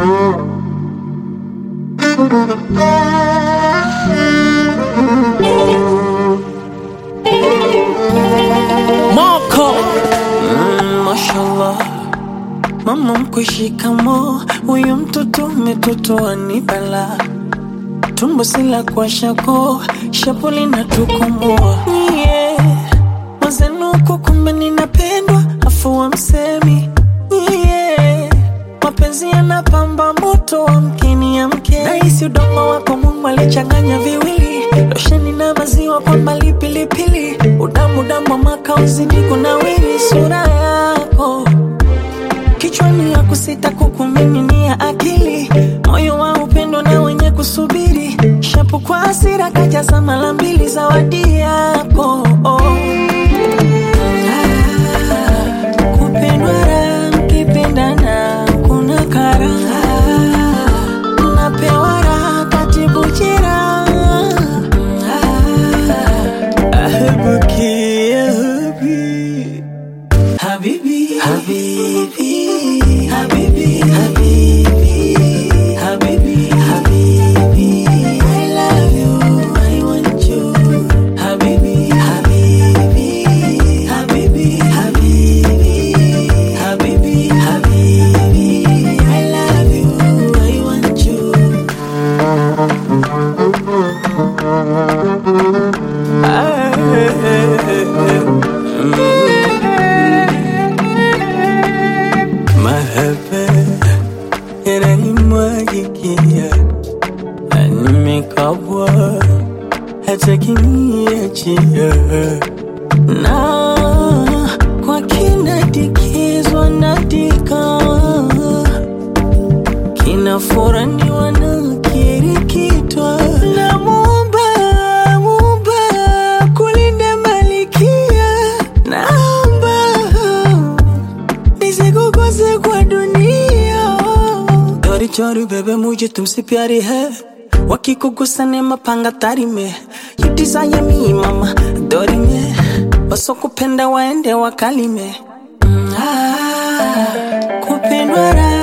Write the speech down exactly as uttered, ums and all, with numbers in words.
Moko mm, mashallah mama mkushikamo, huyu mtoto metoto anibala, tumbo sila kwa shako, shapuli na tukomoa yeah. Mazenuko kumbe ninapendwa, afu wa msemi yeah. Mapenzi yanapamba moto wa mkini ya mke, naisi udongo wako Mungu alichanganya viwili, losheni na maziwa kwa mbali pilipili, udamu damu wa makauzi niko na wili, sura yako kichwani ya kusita kukumini ni ya akili, moyo wa upendo na wenye kusubiri, shapu kwa hasira kajaza mara mbili zawadi yako oh. Ah, kupendwa raha mkipendana kuna karaha, napewa raha katibu jeraha. Ah, ahabuki ya habi Habibi, Habibi, Habibi, Habibi, Habibi, Habibi, I love you, I want you. Habibi, Habibi, Habibi, Habibi, Habibi, Habibi, I love you, I want you. Mahaba yananimwagikia, nimekabwa hata kiniachia, na kwa kinadikizwa nadika, kinafuraniwa na kirikitwa, na muumba muumba kulinda malikia, naomba nisikukose kwa dunia. Dori chori bebe mujhe tumse pyari hai, wakikugusa ne mapanga tari me, you desire me mama dori me, wasokupenda waende wakalime. mm, ah, kupendwa raha